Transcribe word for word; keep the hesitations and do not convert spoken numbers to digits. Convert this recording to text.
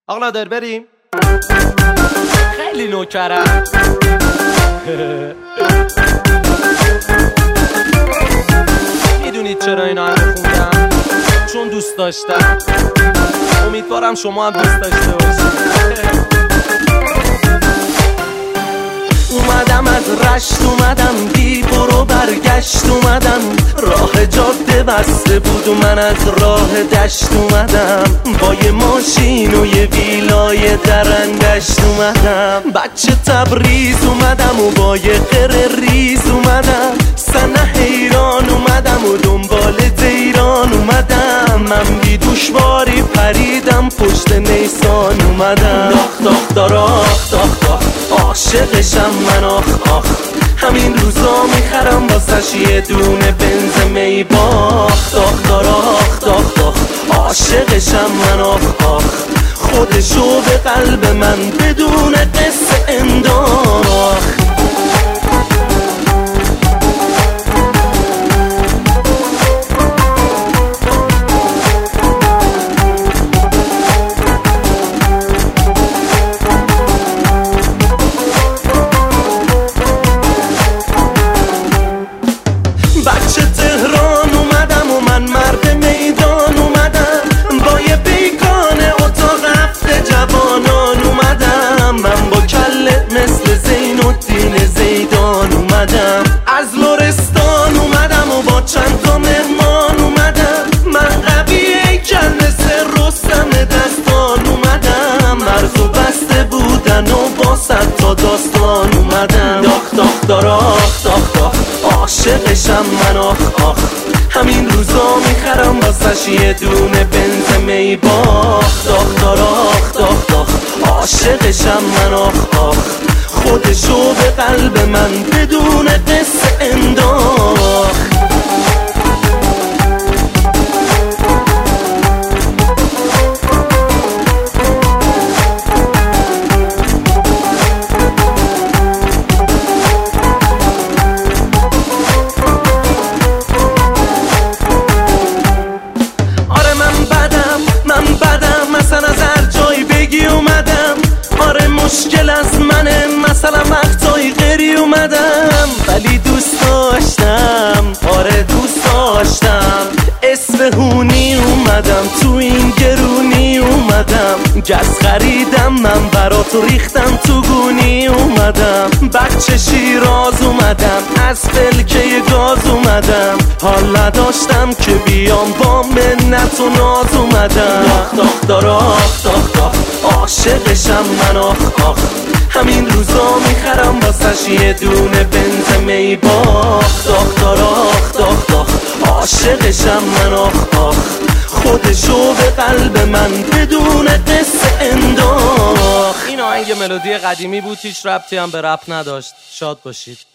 آقا نادر بریم. خیلی نوکرم. میدونید چرا اینا رو خوندم؟ چون دوست داشتم. امیدوارم شما هم دوست داشته باشید. اومدم از رشت، اومدم بی برو برگشت، اومدم راه جاده بسته بود و من از راه دشت اومدم، با یه ماشین و یه ویلای درندشت اومدم، بچه تبریز اومدم و با یه قره ریز اومدم، سنه حیران اومدم و دنبال دیران اومدم، من بی دوشواری پریدم پشت نیسان اومدم، داخ داخ داراخ داخ داخ عاشقشم من آخ آخ، همین روزا میخرم واسش یه دونه بنز می باخ، داخ داراخ داخ داخ عاشقشم من آخ آخ، خودشو به قلب من بدون قصه انداخ. بچه تهران اومدم و من مرد میدان اومدم، با یه بیگانه اتاق هفت جوانان اومدم، من با کله مثل زین الدین زیدان اومدم، از لرستان اومدم و با چند تا مهمان اومدم، من قویه کل مثل رستم دستان اومدم، مرزو بسته بودن و با صد تا داستان اومدم، داخ داخ داراخ داخ داخ عاشقشم من آخ آخ، همین روزا میخرم واسش یه دونه بنز می باخ، داخ داراخ داخ داخ عاشقشم من آخ آخ، خودشو به قلب من بدون قصه انداخ. مشکل از منه مثلا وقتایی غری اومدم، ولی دوست داشتم، آره دوست داشتم، اصفهونی اومدم، تو این گرونی اومدم، گز خریدم من برات ریختم تو گونی اومدم، بچه شیراز اومدم، از فلکه گاز اومدم، حال نداشتم که بیام با منت و ناز اومدم، داخ داخ داراخ داخ داخ عاشقشم من آخ آخ، همین روزا میخرم واسش یه دونه بنز می باخ، داخ داراخ داخ داخ عاشقشم من آخ آخ، خودشو به قلب من بدون قصه انداخ. این آهنگ ملودی قدیمی بود، هیچ ربطی هم به رپ نداشت. شاد باشید.